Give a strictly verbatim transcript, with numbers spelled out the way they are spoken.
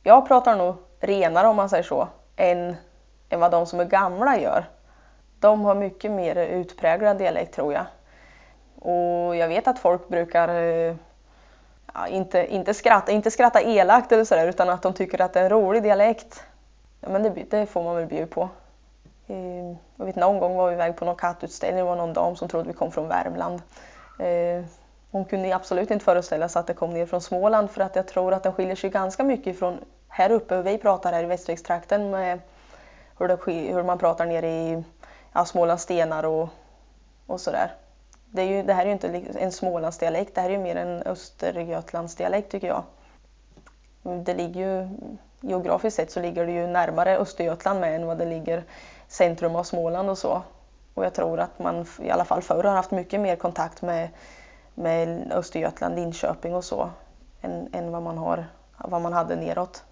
jag pratar nog renare om man säger så, än, än vad de som är gamla gör. De har mycket mer utpräglad dialekt tror jag. Och jag vet att folk brukar ja, inte, inte, skratta, inte skratta elakt eller sådär, utan att de tycker att det är en rolig dialekt. Ja, men det, det får man väl bjuda på. Jag vet någon gång var vi iväg på någon kattutställning, det var någon dam som trodde vi kom från Värmland. Hon kunde absolut inte föreställa sig att det kom ner från Småland, för att jag tror att den skiljer sig ganska mycket från här uppe. Vi pratar här i Västervikstrakten med hur, det, hur man pratar nere i ja, Smålandsstenar och, och sådär. Det, är ju, det här är ju inte en Smålandsdialekt, det här är ju mer en Östergötlandsdialekt tycker jag. Det ligger ju, geografiskt sett så ligger det ju närmare Östergötland med än vad det ligger centrum av Småland och så. Och jag tror att man i alla fall förr har haft mycket mer kontakt med, med Östergötland, Linköping och så än, än vad, man har, vad man hade neråt.